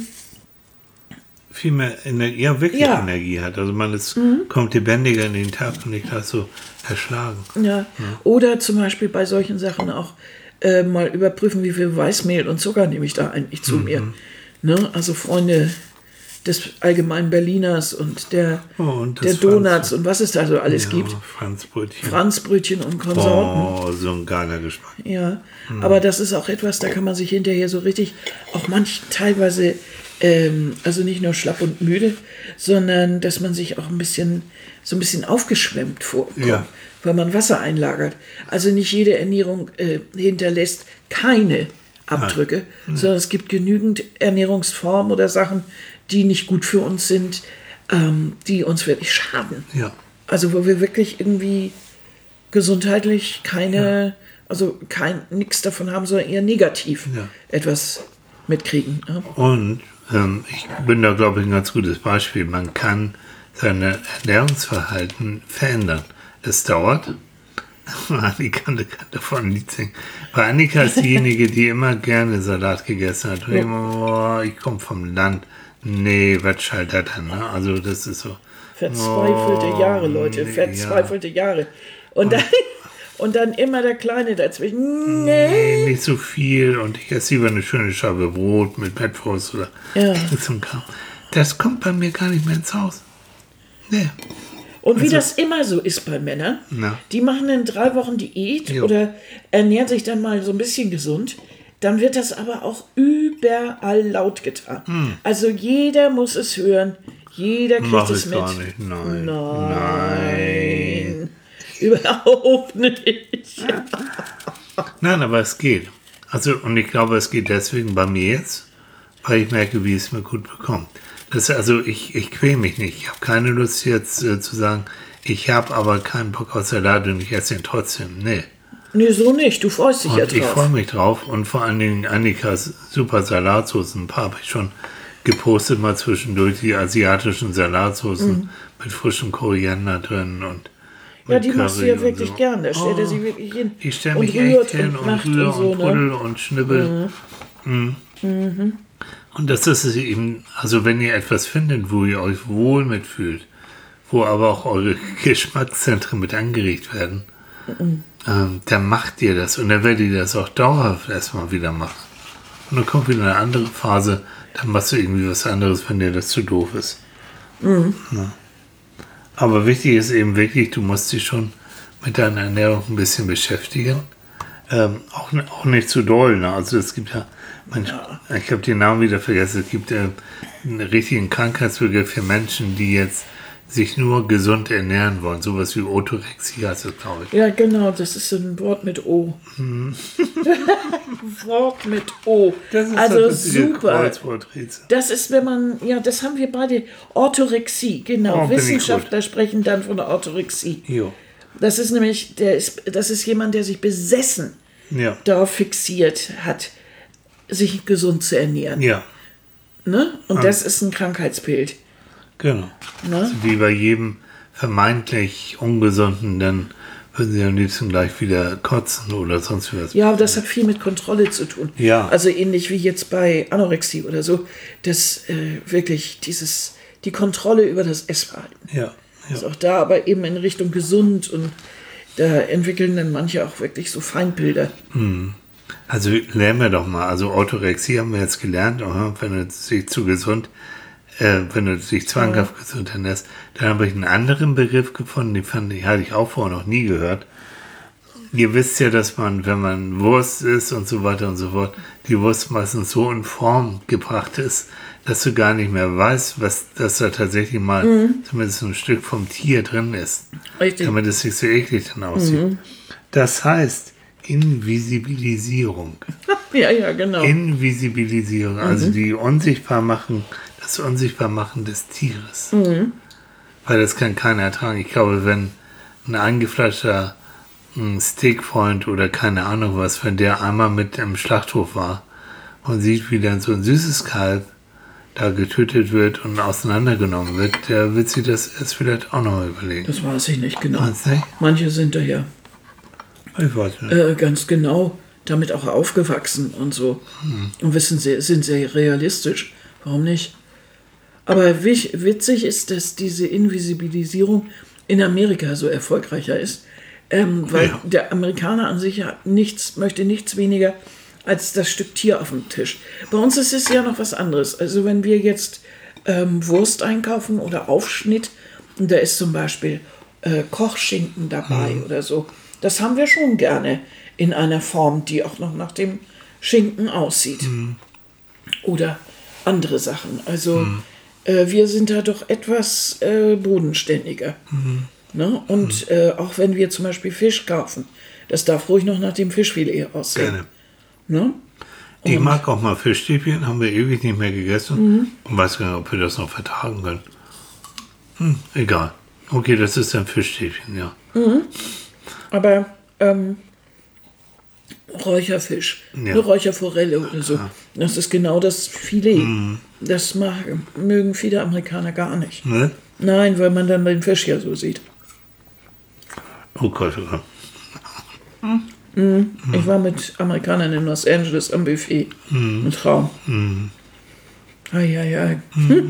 mehr Energie, Energie hat. Also man kommt lebendiger in den Tag und nicht gleich so erschlagen. Ja. Oder zum Beispiel bei solchen Sachen auch mal überprüfen, wie viel Weißmehl und Zucker nehme ich da eigentlich zu mir. Also Freunde des allgemeinen Berliners und der Donuts und was es da so alles gibt. Franzbrötchen und Konsorten. Oh, so ein geiler Geschmack. Ja, aber das ist auch etwas, da kann man sich hinterher so richtig, auch teilweise, also nicht nur schlapp und müde, sondern dass man sich auch so ein bisschen aufgeschwemmt vorkommt, weil man Wasser einlagert. Also nicht jede Ernährung hinterlässt keine Abdrücke, sondern es gibt genügend Ernährungsformen oder Sachen, die nicht gut für uns sind, die uns wirklich schaden. Ja. Also wo wir wirklich irgendwie gesundheitlich nichts davon haben, sondern eher negativ etwas mitkriegen. Ja. Und ich bin da, glaube ich, ein ganz gutes Beispiel. Man kann sein Ernährungsverhalten verändern. Es dauert. Annika kann davon nicht singen. Weil Annika ist diejenige, die immer gerne Salat gegessen hat. Und immer, ich komme vom Land. Nee, was schallt das dann? Ne? Also das ist so. Verzweifelte Jahre, Leute. Verzweifelte Jahre. Und dann immer der Kleine dazwischen. Nee, nicht so viel. Und ich esse lieber eine schöne Scheibe Brot mit Mettwurst oder zum Kram. Das kommt bei mir gar nicht mehr ins Haus. Nee. Und wie das immer so ist bei Männern, die machen dann 3 Wochen Diät oder ernähren sich dann mal so ein bisschen gesund. Dann wird das aber auch überall laut getan. Also jeder muss es hören. Jeder kriegt es mit. Gar nicht. Nein. Überhaupt nicht. Nein, aber es geht. Also, und ich glaube, es geht deswegen bei mir jetzt, weil ich merke, wie es mir gut bekommt. Ich quäle mich nicht. Ich habe keine Lust jetzt zu sagen, ich habe aber keinen Bock auf Salat und ich esse ihn trotzdem. Nee. Nee, so nicht. Du freust dich ja drauf. Ich freue mich drauf und vor allen Dingen Annikas super Salatsoßen. Ein paar habe ich schon gepostet mal zwischendurch, die asiatischen Salatsoßen mit frischem Koriander drin und die machst du ja wirklich gern. Da stellt er sie wirklich hin. Ich stelle mich echt hin und rühre und puddel und schnibbel. Und das ist es eben, also wenn ihr etwas findet, wo ihr euch wohl mitfühlt, wo aber auch eure Geschmackszentren mit angeregt werden, dann macht ihr das und dann werdet ihr das auch dauerhaft erstmal wieder machen. Und dann kommt wieder eine andere Phase, dann machst du irgendwie was anderes, wenn dir das zu doof ist. Ja. Aber wichtig ist eben wirklich, du musst dich schon mit deiner Ernährung ein bisschen beschäftigen. Auch nicht zu doll. Ne? Also es gibt ich habe den Namen wieder vergessen, es gibt einen richtigen Krankheitsbegriff für Menschen, die jetzt sich nur gesund ernähren wollen. Sowas wie Orthorexie heißt das, glaube ich. Ja, genau, das ist ein Wort mit O. Wort mit O. Das ist also das super. Das ist, wenn man, das haben wir beide, Orthorexie, genau. Wissenschaftler sprechen dann von der Orthorexie. Jo. Das ist nämlich, das ist jemand, der sich besessen darauf fixiert hat, sich gesund zu ernähren. Ja. Ne? Und das ist ein Krankheitsbild. Genau. Ne? Also wie bei jedem vermeintlich Ungesunden, dann würden sie am liebsten gleich wieder kotzen oder sonst was. Ja, aber das hat viel mit Kontrolle zu tun. Ja. Also ähnlich wie jetzt bei Anorexie oder so, dass wirklich die Kontrolle über das Essverhalten. Ja. Ist auch da aber eben in Richtung gesund und da entwickeln dann manche auch wirklich so Feindbilder. Also lernen wir doch mal. Also Orthorexie haben wir jetzt gelernt, wenn du dich zu gesund, wenn du dich zwanghaft gesund ernährst. Dann habe ich einen anderen Begriff gefunden, hatte ich auch vorher noch nie gehört. Ihr wisst ja, dass man, wenn man Wurst isst und so weiter und so fort, die Wurst meistens so in Form gebracht ist, dass du gar nicht mehr weißt, dass da tatsächlich mal zumindest ein Stück vom Tier drin ist. Richtig. Damit es nicht so eklig dann aussieht. Das heißt Invisibilisierung. Ja, genau. Invisibilisierung, also das Unsichtbarmachen des Tieres. Weil das kann keiner ertragen. Ich glaube, wenn ein eingefleischter Steakfreund oder keine Ahnung was, wenn der einmal mit im Schlachthof war und sieht, wie dann so ein süßes Kalb da getötet wird und auseinandergenommen wird, der wird sich das erst vielleicht auch noch überlegen. Das weiß ich nicht genau. Meinst du nicht? Manche sind da ja Ich weiß nicht. ganz genau damit auch aufgewachsen und so. Und sind sehr realistisch. Warum nicht? Aber witzig ist, dass diese Invisibilisierung in Amerika so erfolgreicher ist. Weil der Amerikaner an sich möchte nichts weniger als das Stück Tier auf dem Tisch. Bei uns ist es ja noch was anderes. Also wenn wir jetzt Wurst einkaufen oder Aufschnitt, und da ist zum Beispiel Kochschinken dabei oder so, das haben wir schon gerne in einer Form, die auch noch nach dem Schinken aussieht. Oder andere Sachen. Also wir sind da doch etwas bodenständiger. Ne? Und auch wenn wir zum Beispiel Fisch kaufen, das darf ruhig noch nach dem Fischfilet aussehen. Gerne. Ne? Ich mag auch mal Fischstäbchen, haben wir ewig nicht mehr gegessen. Und weiß gar nicht, ob wir das noch vertragen können. Egal. Okay, das ist ein Fischstäbchen, ja. Aber Räucherfisch, eine Räucherforelle oder so, das ist genau das Filet. Das mögen viele Amerikaner gar nicht. Ne? Nein, weil man dann den Fisch ja so sieht. Oh Gott, oh Gott. Ich war mit Amerikanern in Los Angeles am Buffet. Ein Traum. Ai.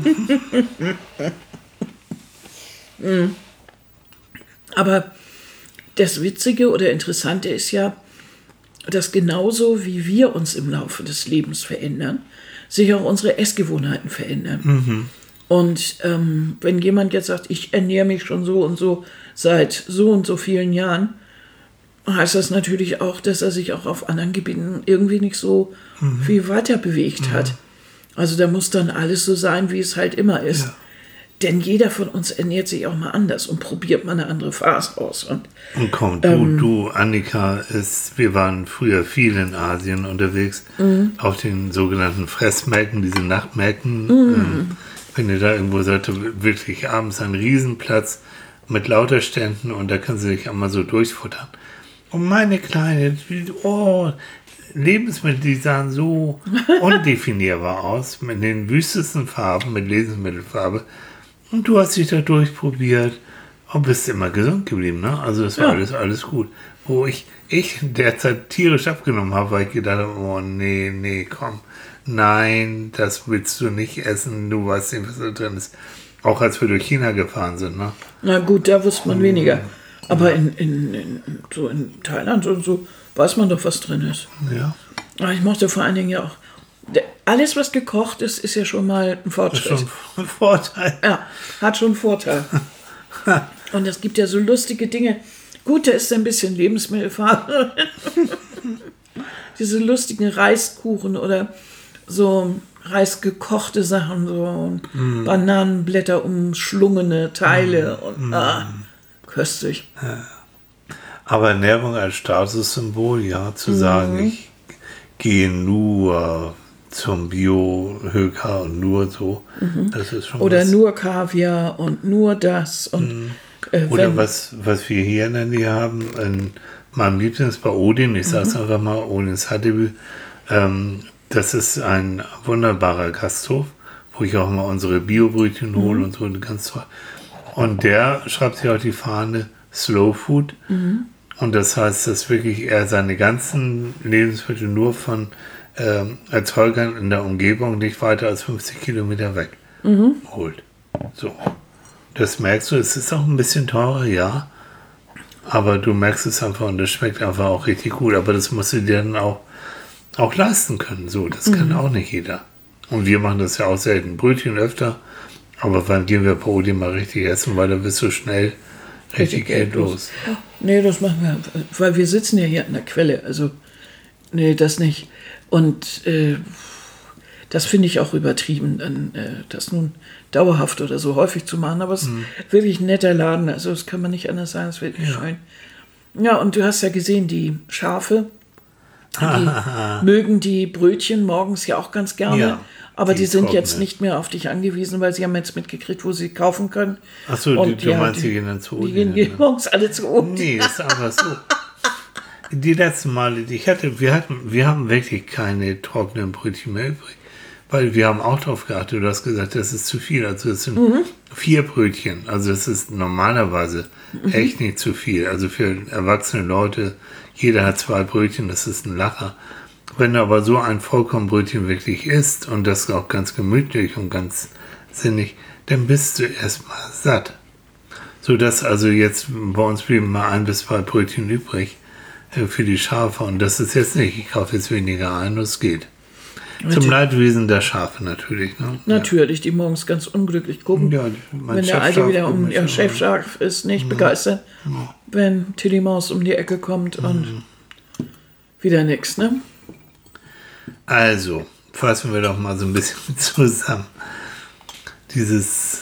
Aber das Witzige oder Interessante ist ja, dass genauso wie wir uns im Laufe des Lebens verändern, sich auch unsere Essgewohnheiten verändern. Und wenn jemand jetzt sagt, ich ernähre mich schon so und so seit so und so vielen Jahren, heißt das natürlich auch, dass er sich auch auf anderen Gebieten irgendwie nicht so viel weiter bewegt hat. Also da muss dann alles so sein, wie es halt immer ist. Ja. Denn jeder von uns ernährt sich auch mal anders und probiert mal eine andere Phase aus. Und komm, du, Annika, wir waren früher viel in Asien unterwegs, auf den sogenannten Fressmärkten, diese Nachtmärkten. Wenn ihr da irgendwo seid, wirklich abends ein Riesenplatz mit lauter Ständen und da kannst du dich einmal so durchfuttern. Und meine Kleine, Lebensmittel, die sahen so undefinierbar aus, mit den wüstesten Farben, mit Lebensmittelfarbe. Und du hast dich da durchprobiert und bist immer gesund geblieben, ne? Also das war alles gut. Wo ich derzeit tierisch abgenommen habe, weil ich gedacht habe, oh nee, komm. Nein, das willst du nicht essen, du weißt nicht, was da drin ist. Auch als wir durch China gefahren sind, ne? Na gut, da wusste man weniger. Aber in Thailand und so weiß man doch, was drin ist. Ja. Aber ich mochte vor allen Dingen ja auch, alles, was gekocht ist, ist ja schon mal ein Fortschritt. Das ist schon ein Vorteil. Ja, hat schon einen Vorteil. Und es gibt ja so lustige Dinge. Gut, da ist ein bisschen Lebensmittelfarbe. Diese lustigen Reiskuchen oder so reisgekochte Sachen, so Bananenblätter umschlungene Teile und köstlich. Aber Ernährung als Statussymbol, ja, zu sagen, ich gehe nur zum Bio-Höker und nur so, das ist schon oder was. nur Kaviar und nur das. Und, oder was wir hier in der Nähe haben, in meinem Lieblings bei Odin, ich sage es einfach mal, Odins Hattebü, das ist ein wunderbarer Gasthof, wo ich auch mal unsere Bio-Brötchen hole und so, ganz toll. Und der schreibt sich auf die Fahne Slow Food. Und das heißt, dass wirklich er seine ganzen Lebensmittel nur von Erzeugern in der Umgebung nicht weiter als 50 Kilometer weg holt. So. Das merkst du, es ist auch ein bisschen teurer, ja. Aber du merkst es einfach und das schmeckt einfach auch richtig gut. Aber das musst du dir dann auch leisten können. So, das kann auch nicht jeder. Und wir machen das ja auch selten. Brötchen öfter. Aber wann gehen wir Brot mal richtig essen, weil da bist du schnell richtig Geld los. Nee, das machen wir, weil wir sitzen ja hier an der Quelle. Also, nee, das nicht. Und das finde ich auch übertrieben, dann das nun dauerhaft oder so häufig zu machen. Aber es ist wirklich ein netter Laden. Also, das kann man nicht anders sagen. Es ist wirklich schön. Ja, und du hast ja gesehen, die Schafe, die mögen die Brötchen morgens ja auch ganz gerne. Ja, aber die sind jetzt nicht mehr auf dich angewiesen, weil sie haben jetzt mitgekriegt, wo sie kaufen können. Achso, du meinst, die gehen dann zu Odin? Die gehen morgens alle zu Odin. Nee, ist einfach so. Die letzten Male, die ich hatte, wir haben wirklich keine trockenen Brötchen mehr übrig. Weil wir haben auch drauf geachtet, du hast gesagt, das ist zu viel. Also es sind 4 Brötchen. Also das ist normalerweise echt nicht zu viel. Also für erwachsene Leute, jeder hat 2 Brötchen, das ist ein Lacher. Wenn du aber so ein Vollkornbrötchen wirklich isst und das auch ganz gemütlich und ganz sinnig, dann bist du erstmal satt. Sodass also jetzt bei uns blieben mal 1 bis 2 Brötchen übrig für die Schafe. Und das ist jetzt nicht, ich kaufe jetzt weniger ein, das geht. Zum Leidwesen der Schafe natürlich. Ne? Natürlich, die morgens ganz unglücklich gucken. Ja, wenn der Alte wieder Chefschaf ist, nicht begeistert. Ja. Wenn Tilly Maus um die Ecke kommt und wieder nix, ne? Also, fassen wir doch mal so ein bisschen zusammen. Dieses,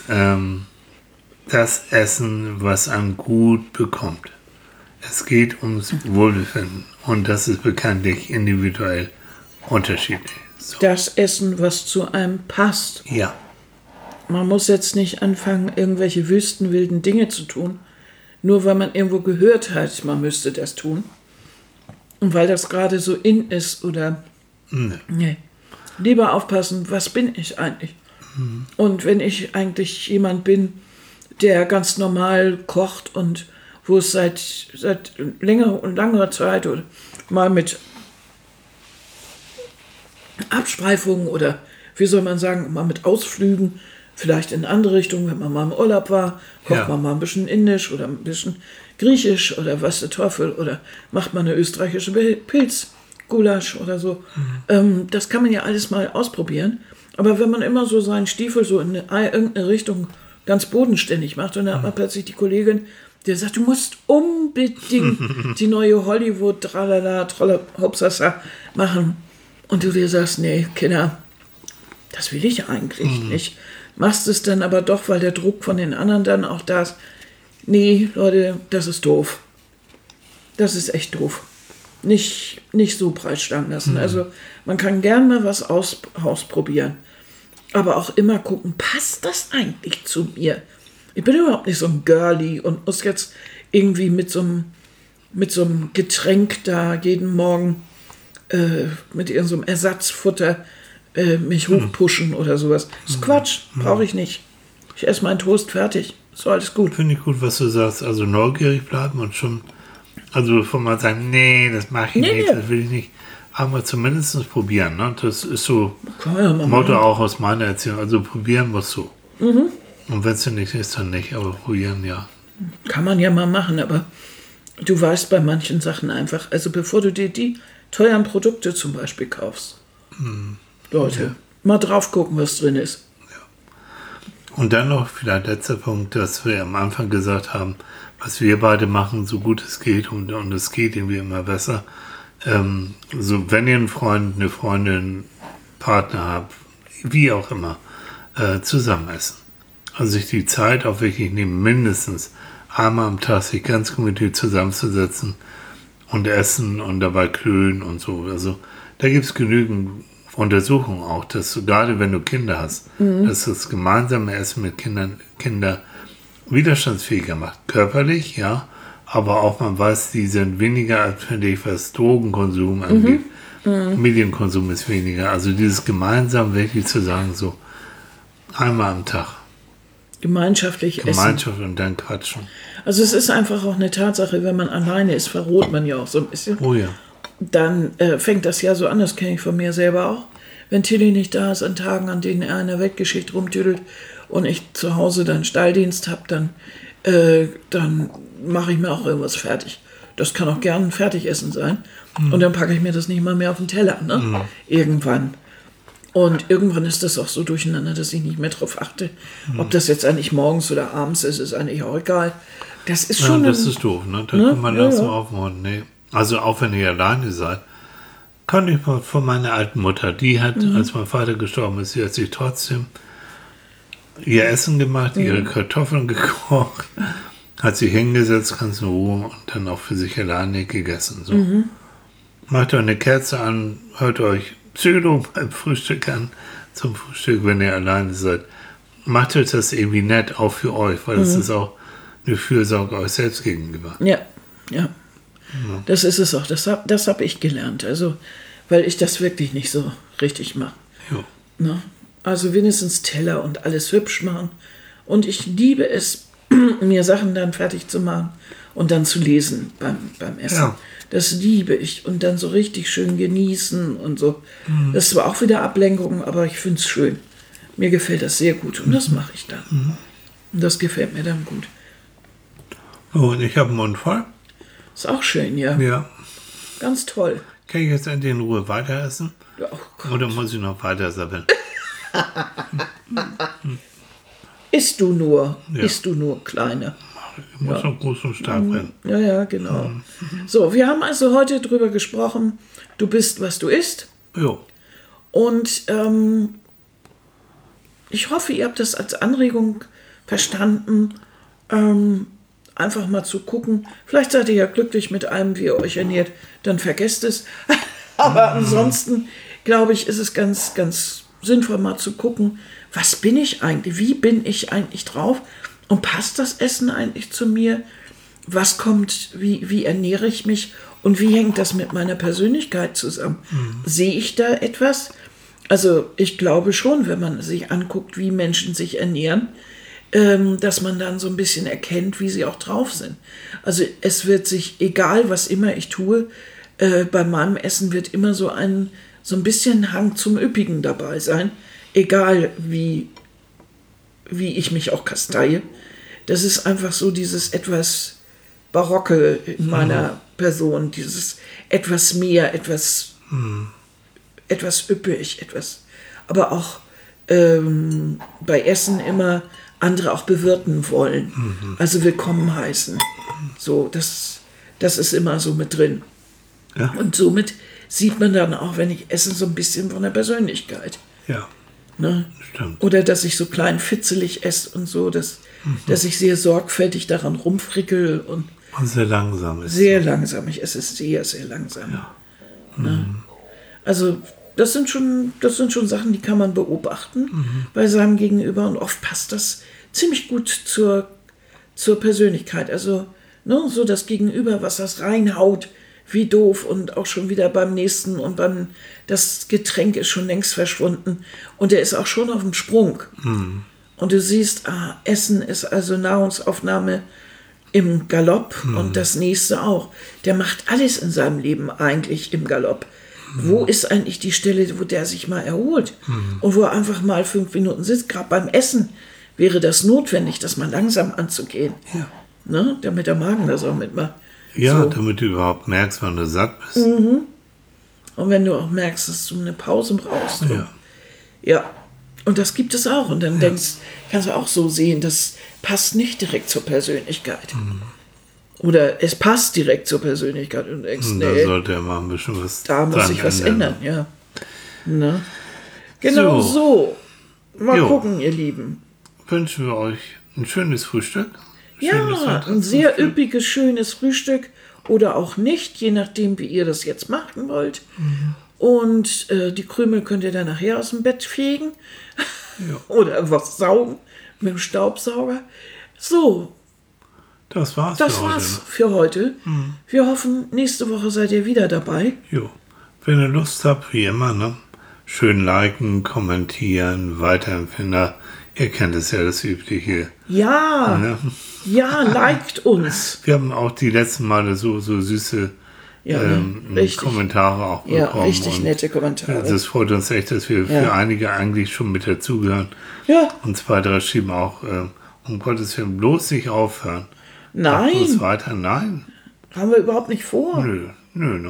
das Essen, was einem gut bekommt. Es geht ums Wohlbefinden und das ist bekanntlich individuell unterschiedlich. So. Das Essen, was zu einem passt. Ja. Man muss jetzt nicht anfangen, irgendwelche wüstenwilden Dinge zu tun, nur weil man irgendwo gehört hat, man müsste das tun. Und weil das gerade so in ist oder... Nee. Lieber aufpassen, was bin ich eigentlich? Und wenn ich eigentlich jemand bin, der ganz normal kocht und wo es seit langer Zeit oder mal mit Abspreifungen oder wie soll man sagen, mal mit Ausflügen, vielleicht in andere Richtungen, wenn man mal im Urlaub war, kocht man mal ein bisschen Indisch oder ein bisschen Griechisch oder was der Teufel oder macht man eine österreichische Pilzgulasch oder so. Das kann man ja alles mal ausprobieren. Aber wenn man immer so seinen Stiefel so in irgendeine Richtung ganz bodenständig macht und dann hat man plötzlich die Kollegin, die sagt, du musst unbedingt die neue Hollywood tralala, trolle Hopsasa machen. Und du dir sagst, nee, Kinder, das will ich eigentlich nicht. Machst es dann aber doch, weil der Druck von den anderen dann auch da ist. Nee, Leute, das ist doof. Das ist echt doof. Nicht so breitschlagen lassen. Also man kann gern mal was ausprobieren. Aber auch immer gucken, passt das eigentlich zu mir? Ich bin überhaupt nicht so ein Girlie und muss jetzt irgendwie mit so einem Getränk da jeden Morgen mit irgendeinem Ersatzfutter mich hochpushen oder sowas. Das ist Quatsch, brauche ich nicht. Ich esse meinen Toast fertig. So, alles gut. Finde ich gut, was du sagst. Also neugierig bleiben und schon, also bevor man sagt, nee, das mache ich nicht, das will ich nicht. Aber zumindest probieren. Ne? Das ist so Motto auch aus meiner Erziehung. Also probieren musst du. Und wenn es nicht ist, dann nicht. Aber probieren, ja. Kann man ja mal machen, aber du weißt bei manchen Sachen einfach, also bevor du dir die teuren Produkte zum Beispiel kaufst, Leute, mal drauf gucken, was drin ist. Ja. Und dann noch vielleicht letzter Punkt, dass wir am Anfang gesagt haben, was wir beide machen, so gut es geht und es geht irgendwie immer besser. So, wenn ihr einen Freund, eine Freundin, Partner habt, wie auch immer, zusammen essen. Also sich die Zeit auch wirklich nehmen, mindestens einmal am Tag sich ganz gemütlich zusammenzusetzen und essen und dabei klönen und so. Also da gibt es genügend Untersuchungen auch, dass du, gerade wenn du Kinder hast, dass das gemeinsame Essen mit Kinder widerstandsfähiger macht. Körperlich, ja, aber auch man weiß, die sind weniger anfällig, was Drogenkonsum angeht. Medienkonsum ist weniger. Also dieses gemeinsam wirklich zu sagen, so einmal am Tag. gemeinschaftlich essen. Gemeinschaft und dann quatschen. Also es ist einfach auch eine Tatsache, wenn man alleine ist, verroht man ja auch so ein bisschen. Oh ja. Dann fängt das ja so an, das kenne ich von mir selber auch. Wenn Tilly nicht da ist, an Tagen, an denen er in der Weltgeschichte rumtüdelt und ich zu Hause dann Stalldienst habe, dann mache ich mir auch irgendwas fertig. Das kann auch gern ein Fertigessen sein. Und dann packe ich mir das nicht mal mehr auf den Teller, ne? Irgendwann. Und irgendwann ist das auch so durcheinander, dass ich nicht mehr drauf achte. Ob das jetzt eigentlich morgens oder abends ist eigentlich auch egal. Das ist schon. Ja, das ist doof, ne? Da kann man langsam aufmachen. Nee. Also auch wenn ihr alleine seid, kann ich mal von meiner alten Mutter, die hat, als mein Vater gestorben ist, sie hat sich trotzdem ihr Essen gemacht, ihre Kartoffeln gekocht, hat sich hingesetzt, ganz in Ruhe und dann auch für sich alleine gegessen. So. Macht euch eine Kerze an, hört euch Psycho beim Frühstück an, zum Frühstück, wenn ihr alleine seid. Macht euch das irgendwie nett, auch für euch, weil das ist auch eine Fürsorge euch selbst gegenüber. Ja. Das ist es auch. Das hab ich gelernt. Also, weil ich das wirklich nicht so richtig mache. Ne? Also wenigstens Teller und alles hübsch machen. Und ich liebe es, mir Sachen dann fertig zu machen und dann zu lesen beim Essen. Ja. Das liebe ich. Und dann so richtig schön genießen und so. Das ist zwar auch wieder Ablenkung, aber ich finde es schön. Mir gefällt das sehr gut und das mache ich dann. Und das gefällt mir dann gut. Oh, und ich habe einen Mund voll. Ist auch schön, ja. Ja. Ganz toll. Kann ich jetzt endlich in Ruhe weiter essen? Oh, oder muss ich noch weiter sabbeln? Isst du nur, Kleine. Ich muss noch groß und stark werden. Ja, genau. So, wir haben also heute drüber gesprochen, du bist, was du isst. Jo. Und ich hoffe, ihr habt das als Anregung verstanden, einfach mal zu gucken. Vielleicht seid ihr ja glücklich mit einem, wie ihr euch ernährt, dann vergesst es. Aber ansonsten, glaube ich, ist es ganz, ganz sinnvoll mal zu gucken, was bin ich eigentlich, wie bin ich eigentlich drauf und passt das Essen eigentlich zu mir? Was kommt, wie ernähre ich mich und wie hängt das mit meiner Persönlichkeit zusammen? Sehe ich da etwas? Also ich glaube schon, wenn man sich anguckt, wie Menschen sich ernähren, dass man dann so ein bisschen erkennt, wie sie auch drauf sind. Also es wird sich, egal was immer ich tue, bei meinem Essen wird immer so ein bisschen Hang zum Üppigen dabei sein, egal wie ich mich auch kasteie. Das ist einfach so dieses etwas Barocke in meiner Person, dieses etwas mehr, etwas üppig, aber auch bei Essen immer andere auch bewirten wollen, also willkommen heißen. So, das ist immer so mit drin. Ja. Und somit sieht man dann auch, wenn ich esse, so ein bisschen von der Persönlichkeit. Ja, ne? Stimmt. Oder dass ich so klein fitzelig esse und so, dass ich sehr sorgfältig daran rumfrickel. Und sehr langsam ist. Sehr langsam, ich esse es sehr, sehr langsam. Ja. Ne? Also das sind schon Sachen, die kann man beobachten bei seinem Gegenüber und oft passt das ziemlich gut zur Persönlichkeit. Also so das Gegenüber, was das reinhaut, wie doof und auch schon wieder beim nächsten und das Getränk ist schon längst verschwunden und er ist auch schon auf dem Sprung. Und du siehst, Essen ist also Nahrungsaufnahme im Galopp und das nächste auch. Der macht alles in seinem Leben eigentlich im Galopp. Wo ist eigentlich die Stelle, wo der sich mal erholt und wo er einfach mal 5 Minuten sitzt? Gerade beim Essen wäre das notwendig, das mal langsam anzugehen, ne? Damit der Magen das auch mitmacht. Ja, so. Damit du überhaupt merkst, wann du satt bist. Und wenn du auch merkst, dass du eine Pause brauchst. Ja, und das gibt es auch. Und dann kannst du auch so sehen, das passt nicht direkt zur Persönlichkeit. Oder es passt direkt zur Persönlichkeit. Und denkst, da sollte er mal ein bisschen was da muss sich was ändern, ja. Na? Genau so. Mal gucken, ihr Lieben. Wünschen wir euch ein schönes Frühstück. Ein sehr üppiges, schönes Frühstück oder auch nicht, je nachdem, wie ihr das jetzt machen wollt. Und die Krümel könnt ihr dann nachher aus dem Bett fegen oder was saugen mit dem Staubsauger. So. Das war's für heute. Wir hoffen, nächste Woche seid ihr wieder dabei. Jo. Wenn ihr Lust habt, wie immer, schön liken, kommentieren, weiterempfehlen. Ihr kennt es ja, das Übliche. Ja, Ne? ja, liked uns. Wir haben auch die letzten Male so süße Ja, richtig. Kommentare auch bekommen. Ja, richtig nette Kommentare. Das freut uns echt, dass wir für einige eigentlich schon mit dazugehören. Ja. Und 2, 3 schrieben auch, um Gottes Willen, bloß nicht aufhören. Nein. Bloß weiter, nein. Haben wir überhaupt nicht vor. Nö.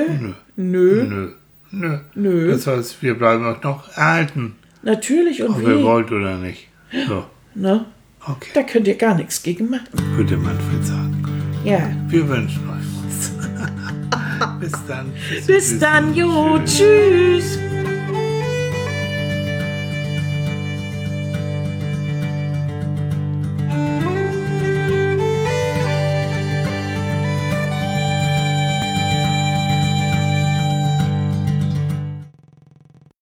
Das heißt, wir bleiben auch noch erhalten. Natürlich und ob wie. ihr wollt oder nicht. So. Ne? Okay. Da könnt ihr gar nichts gegen machen. Würde Manfred sagen. Ja. Wir wünschen euch was. Bis dann. Bis dann, jo, tschüss.